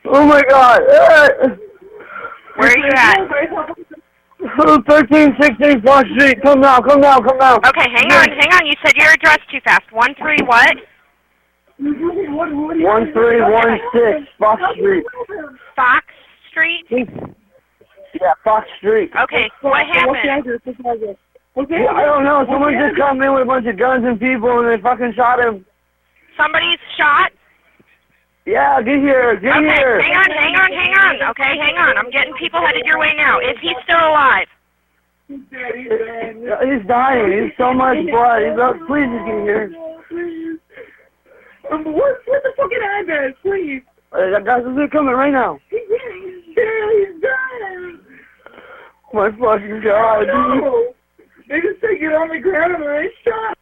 Oh my god. Where are you at? 1316 Fox Street. Come now, come now, come now. Okay, hang on. You said your address too fast. 13 what? 1316 Fox Street. Fox Street? Yeah, Fox Street. Okay, what happened? I don't know. Someone just come in with a bunch of guns and people and they fucking shot him. Somebody's shot? Yeah, get here, get here. Hang on. Okay, hang on. I'm getting people headed your way now. Is he still alive? He's dying. He's so much blood. Please just get here. What's the fucking address, please? Guys, they're coming right now. He's dying. My fucking god. No. They just say get on the ground and they shot.